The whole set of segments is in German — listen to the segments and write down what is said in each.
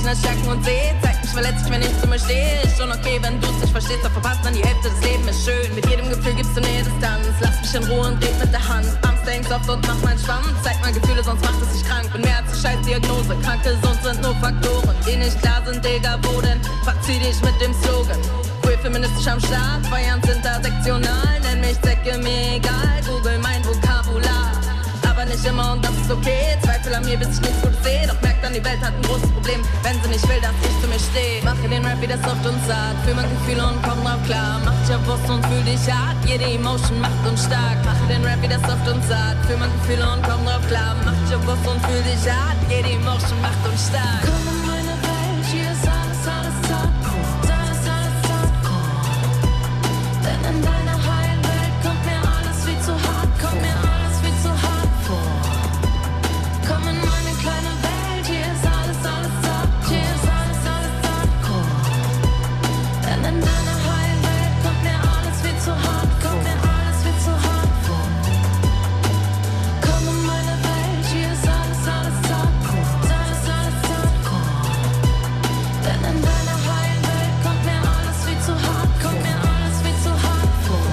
ne Jacken und See. Zeig mich verletzt, wenn ich zu mir stehe. Ist schon okay, wenn du's nicht verstehst, doch verpasst dann die Hälfte des Lebens ist schön. Mit jedem Gefühl gibst du Nähe, Distanz. Lass mich in Ruhe und red mit der Hand. Arms denkst oft und mach meinen Schwamm. Zeig mal Gefühle, sonst macht es dich krank. Bin mehr als eine Scheißdiagnose. Krank, gesund sind nur Faktoren, die nicht klar sind, Digga, wo denn? Verzieh dich mit dem Slogan. Queer feministisch am Start, Feiern sind intersektional. Nenn mich Zecke, mir egal, Google mein Vokabular. Aber nicht immer und das ist okay. Zweifel an mir, bis ich nichts Gutes sehe. Doch merkt dann, die Welt hat ein großes Problem, wenn sie nicht will, dass ich zu mir stehe. Mache den Rap wieder soft und zart, fühl mein Gefühl und komm drauf klar. Mach dich auf Brust und fühl dich hart, jede Emotion macht uns stark. Mache den Rap wieder soft und zart, fühl mein Gefühl und komm drauf klar. Mach dich auf Brust und fühl dich hart, jede Emotion macht uns stark. Komm in meine Welt, hier ist alles, alles hardcore. Alles, alles hardcore. Denn in deiner heilen Welt kommt mir alles viel zu hart, kommt mir alles viel zu hart vor. Komm in meine kleine Welt, hier ist alles, alles hardcore. Hier ist alles, alles hardcore. Denn in deiner heilen Welt kommt mir alles viel zu hart, kommt mir alles viel zu hart vor. Komm in meine Welt, hier ist alles, alles hardcore. Alles, alles hardcore. Denn in deiner heilen Welt kommt mir alles viel zu hart, kommt mir alles viel zu hart vor.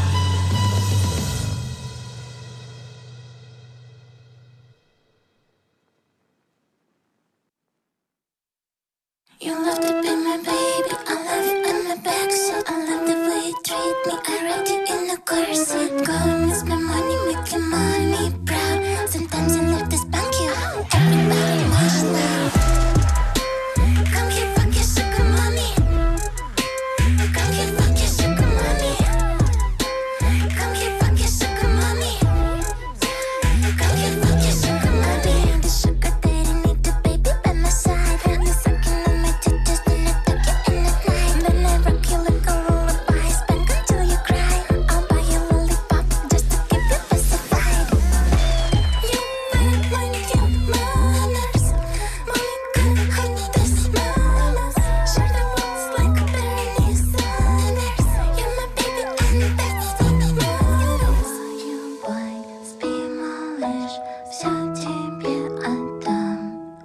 You love to be my baby, I love you in my back, so I love the way you treat me. I write you in the corset, go and miss my money, make your mommy proud. Sometimes I love to spank you, everybody wants now. Come here, fuck your sugar mommy. Come here, fuck your sugar mommy. Come here, fuck your sugar mommy. Come here, fuck your sugar mommy. The sugar daddy need the baby by my side. And the sucking on my titties, then I tuck you in at night. Then I rock you like a lullaby, spank until you cry. I'll buy you a lollipop just to keep you pacified. You better mind your manners. Mommy could hide this manners. Sure the looks like Bernie Sanders. You're my baby and that's what matters. You boy, speak English. Все тебе отдам.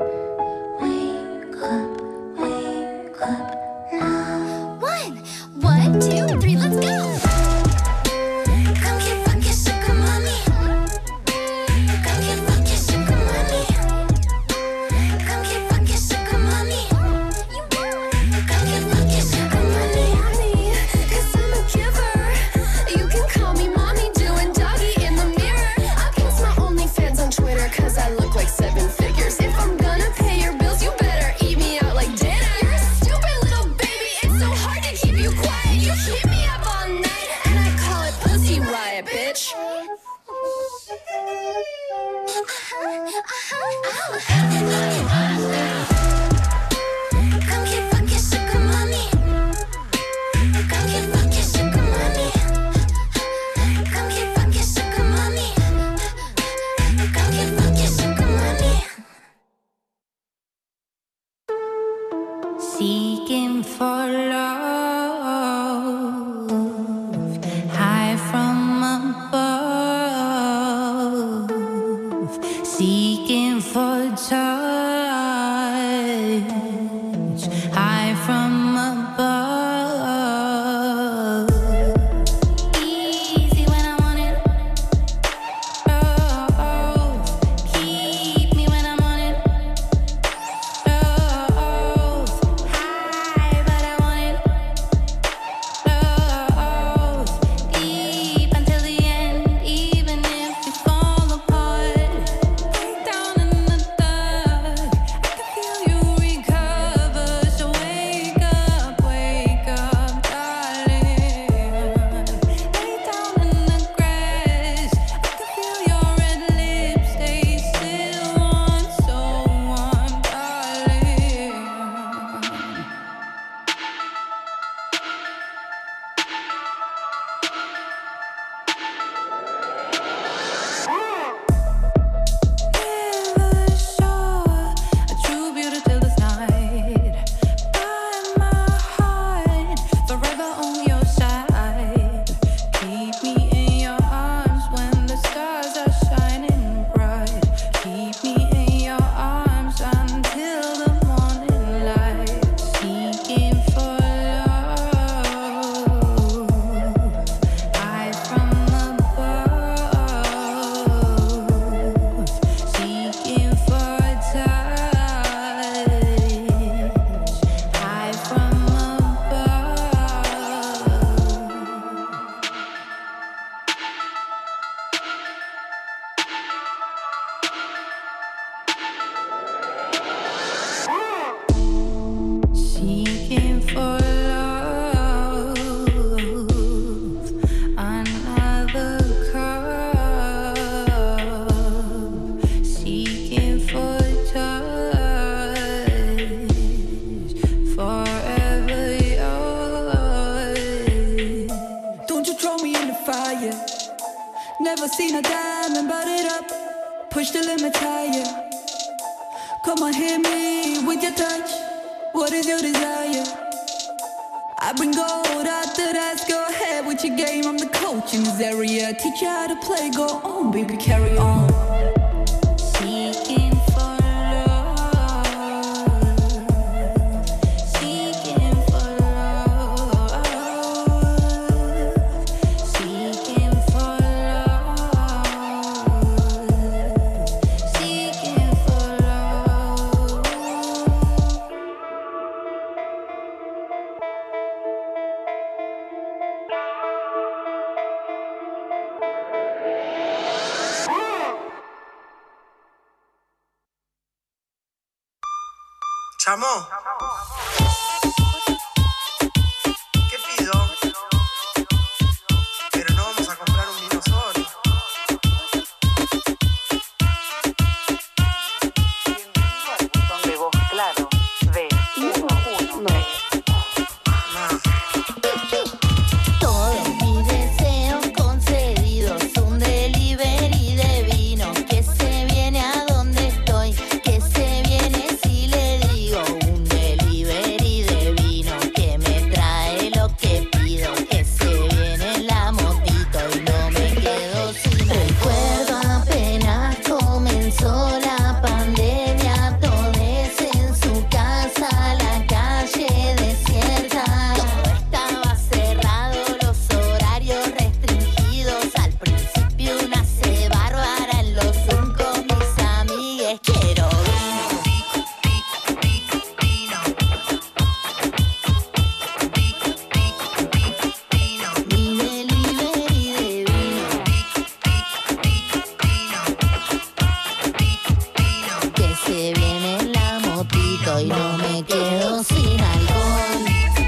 Wake up now. 1, 2, 3, let's go. Come here, fuck your sugar mommy. Come here, fuck your sugar mommy. Come here, fuck your sugar mommy. Come here, fuck your sugar mommy. 'Cause I'm a giver. You can call me mommy, doing doggy in the mirror. I post my OnlyFans on Twitter 'cause I look like 7 figures. If I'm gonna pay your bills, you better eat me out like dinner. You're a stupid little baby, it's so hard to keep you quiet. You keep me up all night and I call it pussy riot, bitch. Come here, fuck your sugar mommy. Come here, fuck your sugar mommy. Come here, fuck your sugar mommy. Come here, fuck your sugar mommy. Seeking for love, high from above, seeking for touch, high from above. Easy when I want it, love. Keep me when I'm on it, love. High but I want it, love. Deep until the end, even if we fall apart. Break down in the dark, I can feel you recall. never seen a diamond, burn it up, push the limit higher. Come on, hit me with your touch. What is your desire? I bring gold out the dust. Go ahead with your game. I'm the coach in this area. Teach you how to play. Go on, baby, carry on. Seeking for love, seeking for love, seeking for love, seeking for love. Chamo, ¿qué pido? Pero no vamos a comprar un vino solo. Bienvenido al buzón de voz claro de 113. Todos mis deseos concedidos, un delivery de vino que se viene a donde estoy, que se viene si le digo un delivery de vino que me trae lo que pido, que se viene la motito y no me quedo sin recuerdo. Apenas comenzó la pandemia, todos en su casa, la calle desierta. Todo estaba cerrado, los horarios restringidos. Al principio una se bárbara en los Zoom con mis amigues. Quiero vino, mi delivery de vino, que se viene la motito y no me quedo sin alcohol.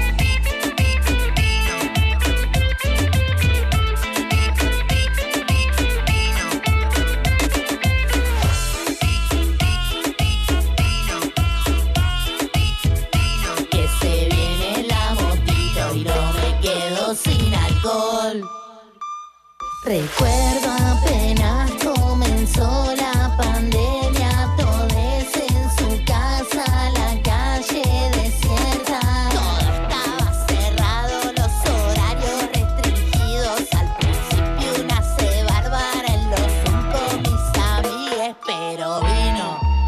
Que se viene la motito y no me quedo sin alcohol. Recuerdo apenas comenzó la pandemia, todos en su casa, la calle desierta. Todo estaba cerrado, los horarios restringidos. Al principio una se bárbara en los Zoom con mis amigues, pero vino.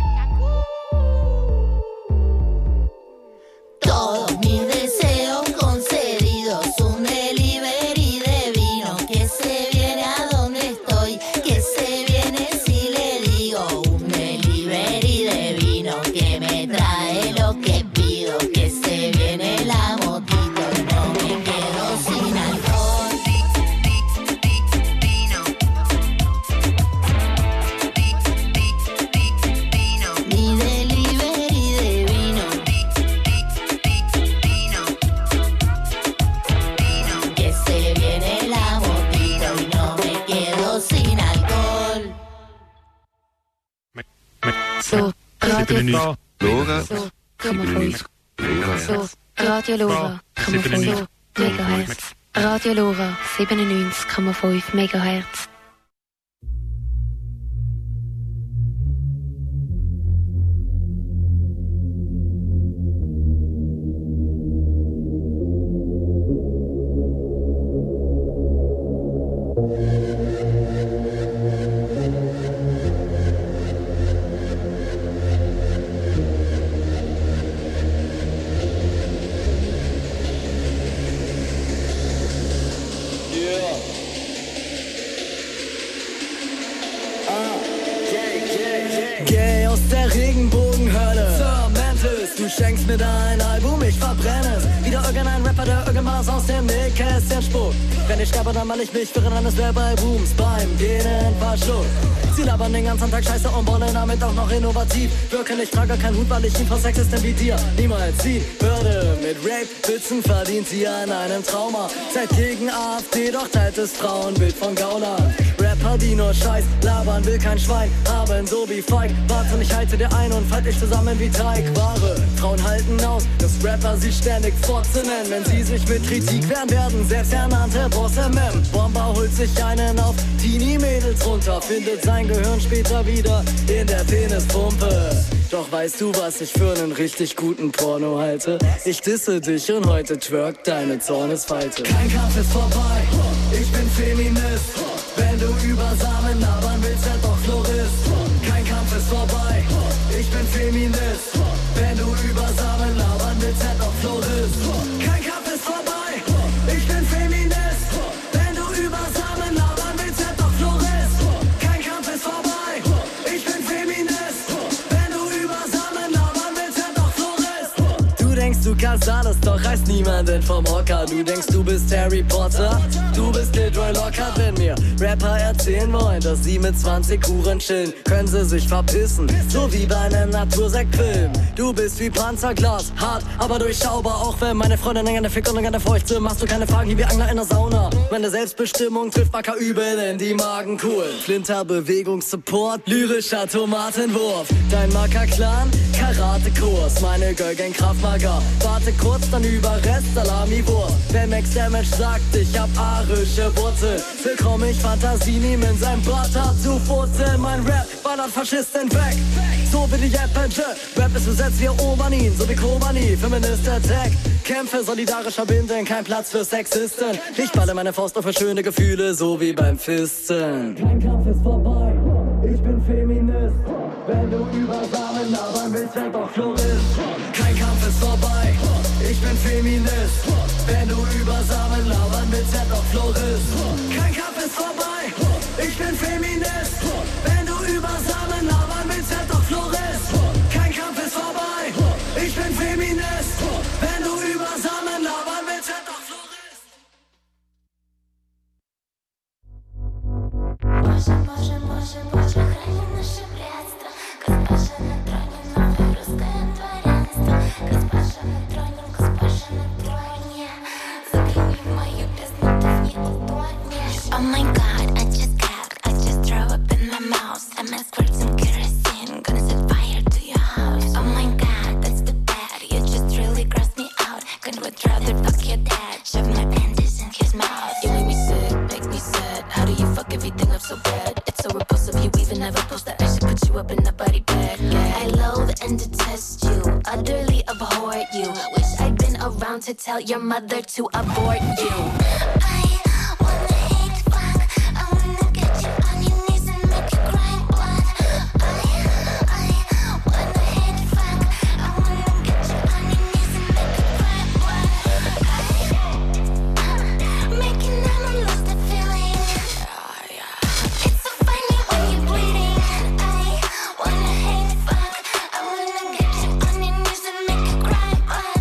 Todos mis deseos concedidos, un delivery de vino que se viene a donde estoy, que se viene si le digo un delivery de vino que me trae lo que pido, que se viene la motito y no me quedo sin alcohol. Mi delivery de vino, que se viene la motito y no me quedo sin alcohol. Så, Radio Lora, Så, Grammophon. Så, Radio Lora, Grammophon. Megahertz. Radio Lora, 97,5 Megahertz. Geh aus der Regenbogenhölle. Sir Mantis, du schenkst mir dein Album, ich verbrenne es. Wieder irgendein Rapper, der irgendwas aus dem Nähkästchen spuckt. Wenn ich sterbe, dann mal ich mich für ein, es wär bei Booms beim Genen verschluckt. Sie labern den ganzen Tag Scheiße und wollen damit auch noch innovativ wirken. Ich trage keinen Hut, weil ich ihn vor Sexisten wie dir niemals ziehen würde. Mit Rape-Witzen verdient sie an einem Trauma. Seid gegen AfD, doch teilt das Frauenbild von Gaunern. Rap Rapper, die nur Scheiß labern, will kein Schwein haben, so wie Feig. Warte, ich halte dir ein und fall dich zusammen wie Teig. Wahre Frauen halten aus, dass Rapper sie ständig Fotze nennen. Wenn sie sich mit Kritik wehren, werden selbsternannte Bosse Mem. Bomber holt sich einen auf, Teenie-Mädels runter, findet sein Gehirn später wieder in der Penispumpe. Doch weißt du, was ich für einen richtig guten Porno halte? Ich disse dich und heute twerkt deine Zornesfalte. Kein Kampf ist vorbei, ich bin Feminist. Wenn du über Samen labern willst, werd doch Florist. Kein Kampf ist vorbei, ich bin Feminist. Wenn du über Samen labern willst, werd doch Florist. Kein Kampf ist vorbei, ich bin Feminist. Wenn du über Samen labern willst, werd doch Florist. Kein Kampf ist vorbei, ich bin Feminist. Wenn du über Samen labern willst, werd doch Florist. Du denkst, du kannst alles, doch reißt niemanden vom Hocker. Du denkst, du bist Harry Potter, du bist Leroy Lockhart. Wenn mir Rapper erzählen wollen, dass sie mit 20 Huren chillen, können sie sich verpissen, so wie bei einem Natursektfilm. Du bist wie Panzerglas, hart, aber durchschaubar. Auch wenn meine Freundin gerne fickt und gerne feucht sind, machst du keine Fragen hier wie Angler in der Sauna. Meine Selbstbestimmung trifft Backer übel in die Magenkuhl. Flinterbewegungssupport, lyrischer Tomatenwurf. Dein Macker-Clan, Karate-Kurs. Meine Girl-Gang Krav Maga. Warte kurz, dann Überrest, Salami-Wurf. Wenn Max Damage sagt, ich hab arische Wurzeln, willkommen, ich Fantasie nehm in sein Butter zu Wurzeln. Mein Rap ballert Faschisten weg, so wie die Apple. Rap ist besetzt wie Obernin, so wie Kobani. Feminist Attack, Kämpfe solidarischer Binden, kein Platz für Sexisten. Ich balle meine Faust auf für schöne Gefühle, so wie beim Fisten. Kein Kampf ist vorbei, ich bin Feminist. Wenn du über Samen labern willst, werd doch Florist. Kein Kampf ist vorbei, ich bin Feminist. Wenn du über Samen labern willst, werd doch Florist. Kein Kampf ist vorbei, ich bin Feminist. Wenn du über Samen labern willst, werd doch Florist. Kein Kampf ist vorbei, ich bin Feminist. Wenn du über Samen labern willst, werd doch Florist. Боже, Боже, Боже, Боже, храни наше братство. Госпожа на троне, новое русское дворянство. Госпожа на троне, госпожа на троне. Загляни в мою бездну, ты в ней утонешь. Oh my God, I just throw up in my mouth. I'm squirt some kerosene, gonna set fire to your house. Oh my God, that's too bad, you just really grossed me out. Gonna would rather fuck your dad, shove my panties in his mouth. You make me sick, makes me sad. How do you fuck everything up so bad? It's so repulsive, you even never post that I should put you up in a body bag. Yeah. I loathe and detest you, utterly abhor you. Wish I'd been around to tell your mother to abort you. I wanna hate fuck, I wanna get you on your knees and make you cry blood. I wanna hate fuck, I wanna get you on your knees and make you cry blood. Making them lose the feeling. It's so funny when you're bleeding. I wanna hate fuck, I wanna get you on your knees and make you cry blood.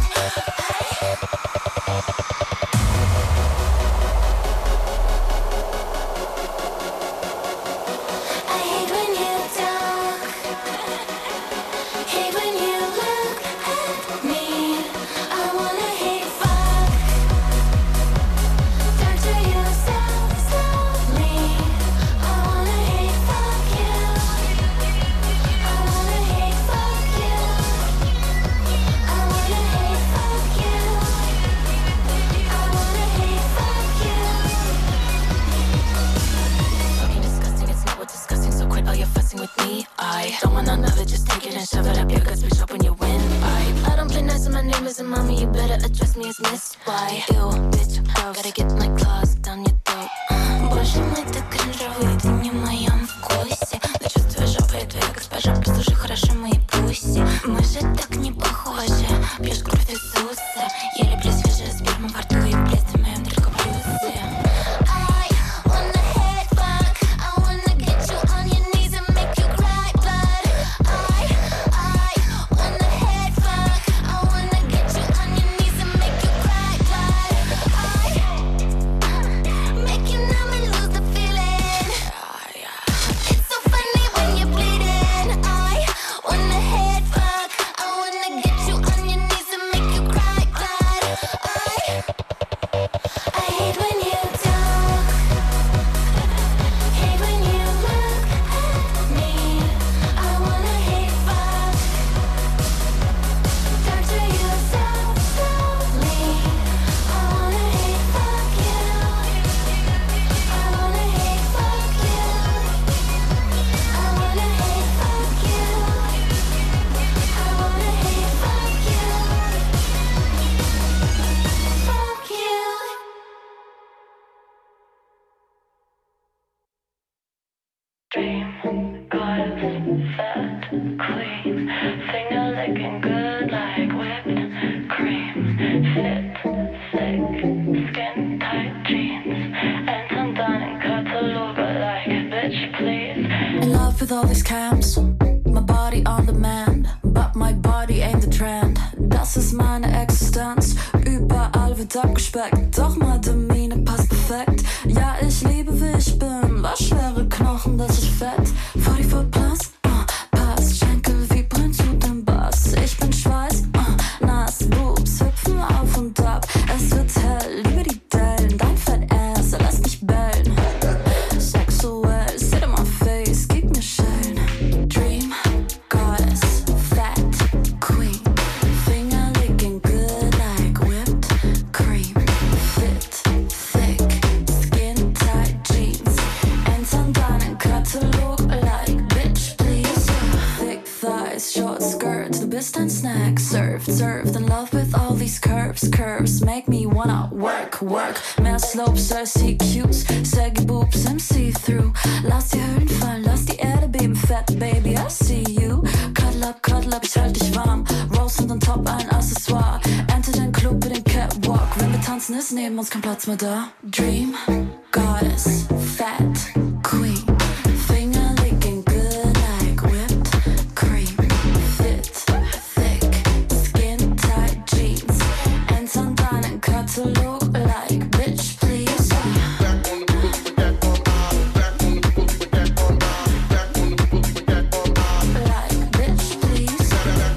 I hate when you talk, hate when you look at me. I wanna hate fuck, torture you so slowly. I wanna hate fuck you, I wanna hate fuck you, I wanna hate fuck you, I wanna hate fuck you. Fucking disgusting, it's not what's disgusting, so quit all your fussing with me. I don't want none of it, just take it and shove it up your guts, bitch, up when you win. I don't play nice and my name isn't mommy, you better address me as Miss. Why? Ew, bitch, gross. Gotta get my claws down your throat. Боже мой, ты кринжовый, ты не в моем вкусе. Но чувствую жопой, твоя госпожа, послушай хорошо мои пуси. Мы же так не похожи, пьешь кровь Иисуса. Я люблю свежую сперму во рту и в блеске моем только плюсы. I wanna hate fuck, I wanna get you on your knees and make you cry blood. I wanna hate fuck, I wanna get you on your knees and make you cry blood. Making them lose the feeling. It's so funny when you're bleeding. I wanna hate fuck, I wanna fat queen, finger licking good like whipped cream, fit, thick, skin tight jeans, and some dining catalog like bitch please. In love with all these cams, my body on demand, but my body ain't the trend. Das ist meine Existenz, überall wird abgespeckt, doch meine Mine passt perfekt. Ja, ich liebe wie ich bin, was schwere Knochen, das ist fett. 44 plus, passt, Schenkel vibrieren zu dem Bass. Ich bin Schweiß, nass, Boobs hüpfen auf und ab. Es wird hell, liebe die Dellen, dein Fett-Ass, er lässt mich bellen. Sexuell, sit in my face, gib mir Schellen. Dream, Goddess, Fat Queen, finger licking good like whipped cream, fit, thick, skin tight jeans, and some dining catalog like bitch please. Thick thighs, short skirts, du bist ein Snack, served, in love with all these curves make me wanna work. Mehr Slopes als CQs, saggy boobs im See-Through. Lass die Höhlen fallen, lass die Erde beben, fat baby, I see you. Cuddle up, ich halt dich warm. Rose und on top ein Accessoire. Enter den Club mit dem Catwalk. Wenn wir tanzen, ist neben uns kein Platz mehr da. Dream, Goddess, Fat Queen, finger licking good like whipped cream, fit, thick, skin tight jeans, and some dining catalog like bitch please. Like bitch please.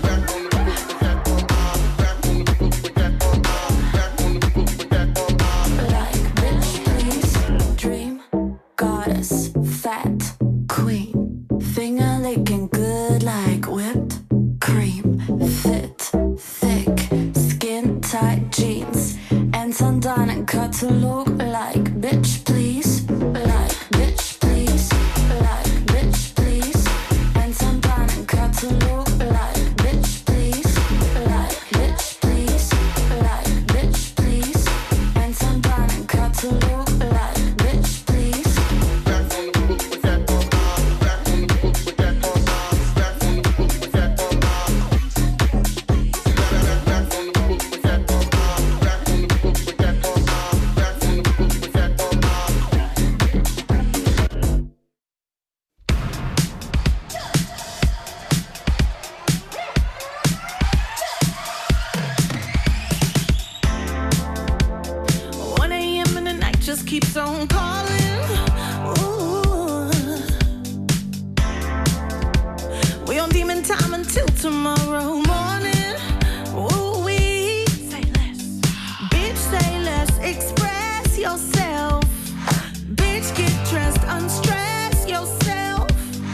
Like bitch please. Dream, Goddess, Fat Queen, finger licking good like whipped cream, fit, thick, skin tight jeans, and some dining catalog like bitch please. Like bitch please. Like bitch please. And some dining catalog like bitch please. Like bitch please. Like bitch please. And some dining catalog like bitch please. Just keeps on calling. Ooh. We on demon time until tomorrow morning. Ooh, we say less. Bitch, say less. Express yourself. Bitch, get dressed. Unstress yourself.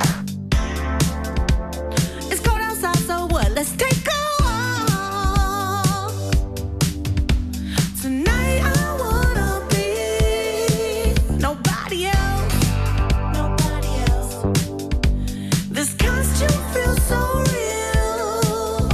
It's cold outside, so what? Let's take a walk. Tonight I wanna be nobody else. Nobody else. This costume feels so real.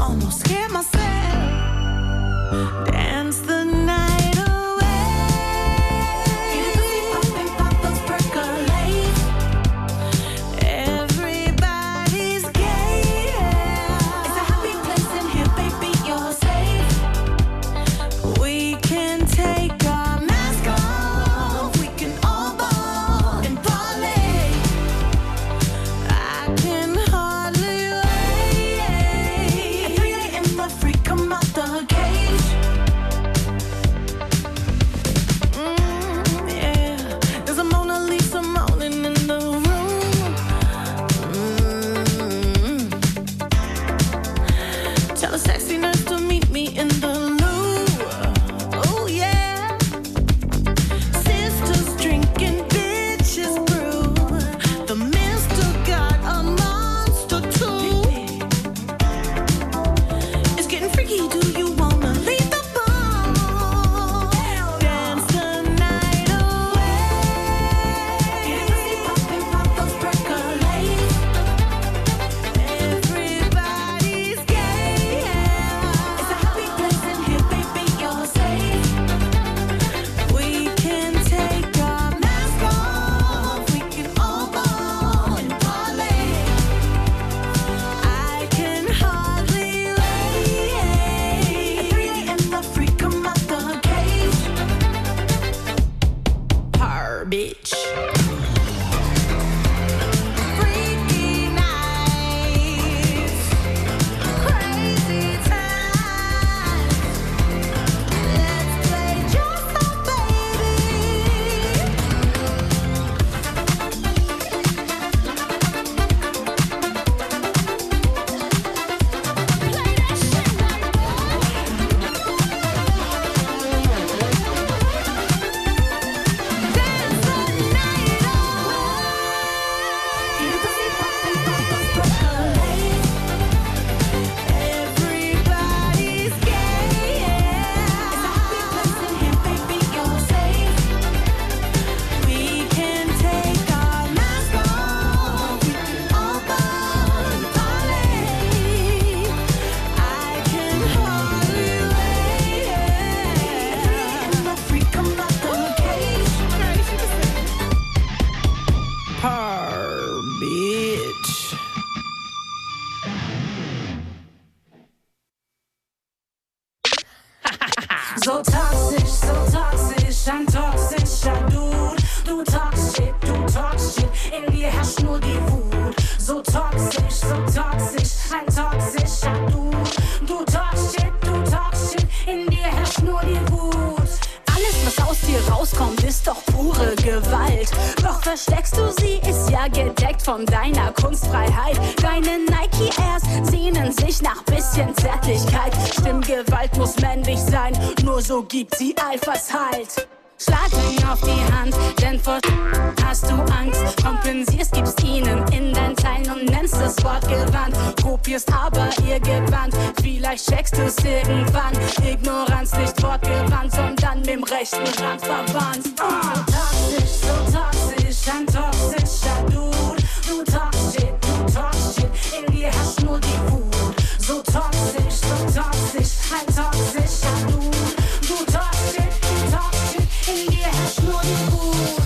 So toxisch, ein toxischer Dude. Du talkst shit, in dir herrscht nur die Wut. So toxisch, ein toxischer Dude. Du talkst shit, in dir herrscht nur die Wut. Alles, was aus dir rauskommt, ist doch pure Gewalt. Doch versteckst du sie, ist ja gedeckt von deiner Kunstfreiheit. Deine Nike Airs sehnen sich nach bisschen Zärtlichkeit. Stimmgewalt muss männlich sein, nur so gibt sie Alphas Halt. Schlag ihn auf die Hand, denn vor hast du Angst. Kompensierst, gibst ihnen in dein Teilen und nennst das Wort gewandt. Kopierst aber ihr Gewand, vielleicht checkst du's irgendwann. Ignoranz nicht wortgewandt, sondern mit dem rechten Rand verwandt. So toxisch, ein toxischer Dude. Du talkst shit, in dir herrscht nur die Wut. So toxisch, ein toxischer Dude. Du talkst shit, in dir herrscht nur die Wut.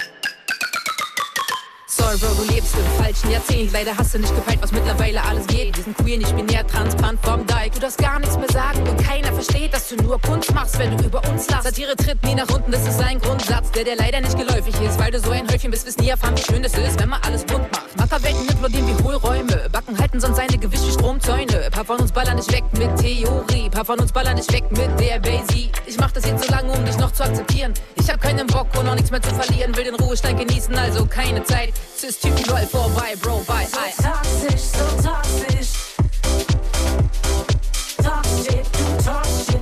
Sorry, Bro, du lebst im falschen Jahrzehnt. Leider hast du nicht gepeilt, was mittlerweile alles geht. Wir sind queer, nicht binär, transparent vom Dike. Du darfst gar nichts mehr sagen und keiner versteht, dass du nur Kunst machst, wenn du über uns lachst. Satire tritt nie nach unten, das ist ein Grundsatz, der leider nicht geläufig ist. Weil du so ein Häufchen bist, wirst nie erfahren, wie schön das ist, wenn man alles bunt macht. Matterwelten implodieren wie Hohlräume, Backen halten sonst seine Gewicht wie Stromzäune. Paar von uns ballern nicht weg mit Theorie, paar von uns ballern nicht weg mit der Basie. Ich mach das jetzt so lange, um dich noch zu akzeptieren. Ich hab keinen Bock und auch nichts mehr zu verlieren, will den Ruhestand genießen, also keine Zeit. Cis-Typen roll vorbei, Bro, bye, hi. So toxisch. Talk shit, du talk shit.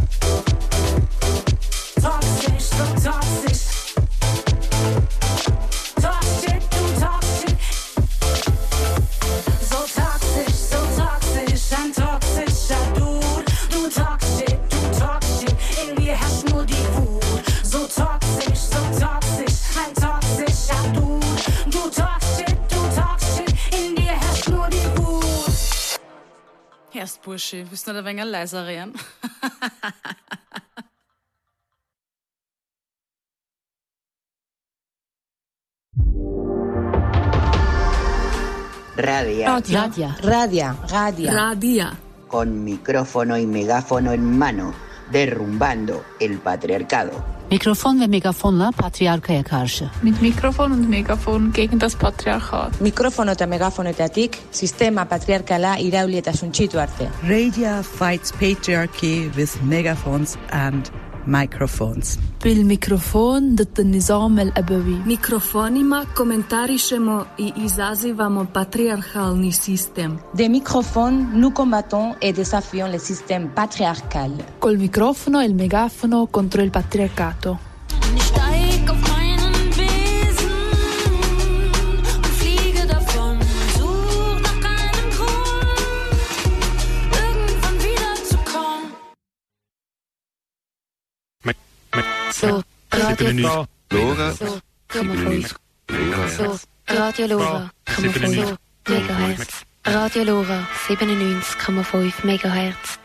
Toxisch, so toxisch. Talk shit, du talk shit. So toxisch, ein toxischer Dude. Du talk shit, in dir herrscht nur die Wut. So toxisch, ein toxischer Dude. Du talk shit, in dir herrscht nur die Wut. Erst Burschi, willst du noch ein wenig leiser reden? Radia. Con micrófono y megáfono en mano, derrumbando el patriarcado. Mikrofon ve megafonla patriarkaya karşı. Mit Mikrofon und Megafon gegen das Patriarchat. Mikrofono eta megafonoetatik sistema patriarkala irauli eta suntsitu arte. Radio fights patriarchy with megaphones and microphones. بالميكروفون ضد النظام الأبوي. Mikrofonima komentarišemo i izazivamo patriarchalni sistem. Des microphones, nous combattons et désafions le système patriarcal. Col microfono e il megafono contro il patriarcato. So, Radio Lora. So, Radio Lora. So, Megahertz. Radio Lora 97,5 Megahertz.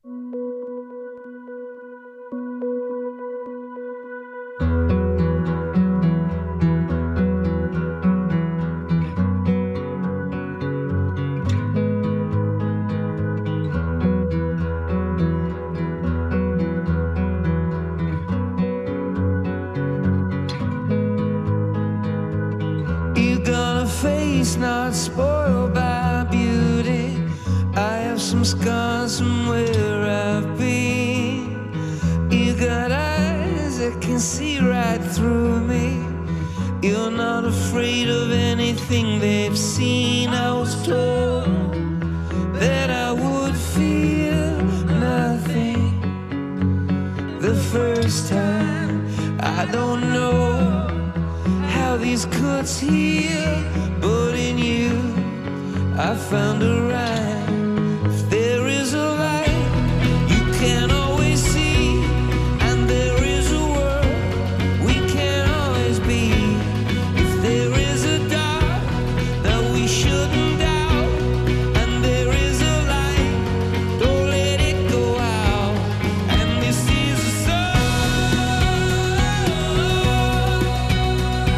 Not spoiled by beauty. I have some scars from where I've been. You got eyes that can see right through me. You're not afraid of anything they've seen. I was told that I would feel nothing the first time. I don't know how these cuts heal, but in you I found a rhyme. If there is a light you can't always see, and there is a world we can't always be. If there is a dark that we shouldn't doubt, and there is a light, don't let it go out. And this is a song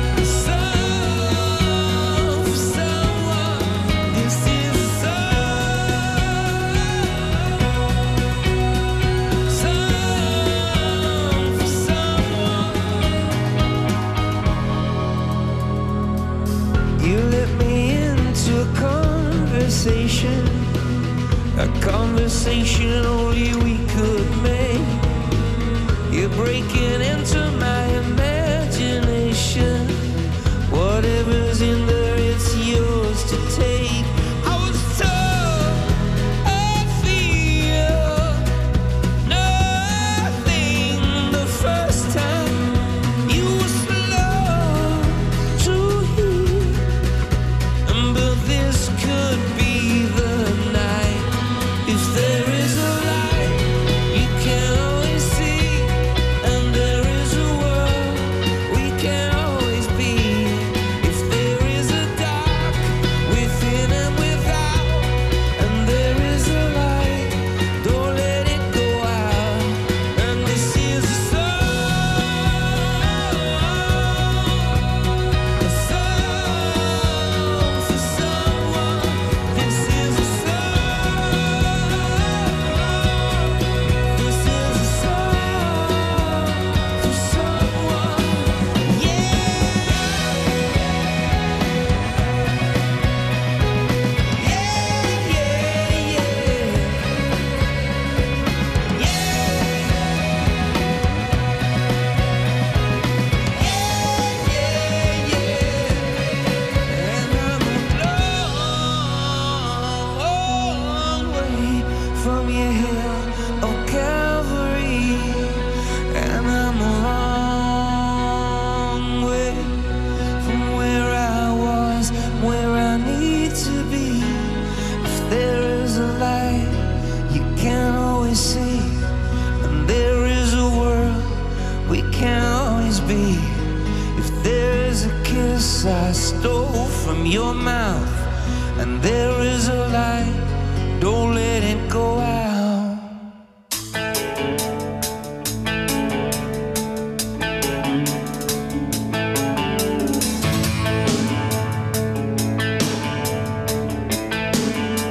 for someone. This is a song. sensation, a conversation only we could make. You're breaking into my imagination. Whatever's in there, it's yours to take. I was told I feel nothing the first time. You were slow to hear, but this could be the night. If there is a light you can always see, and there is a world we can always be. If there is a dark within and without, and there is a light, don't let it go out. And this is a song for someone. This is a song. This is a song for someone. Yeah. From your hill of Calvary, and I'm a long way from where I was, where I need to be. If there is a light you can always see, and there is a world we can always be. If there is a kiss I stole from your mouth, and there is a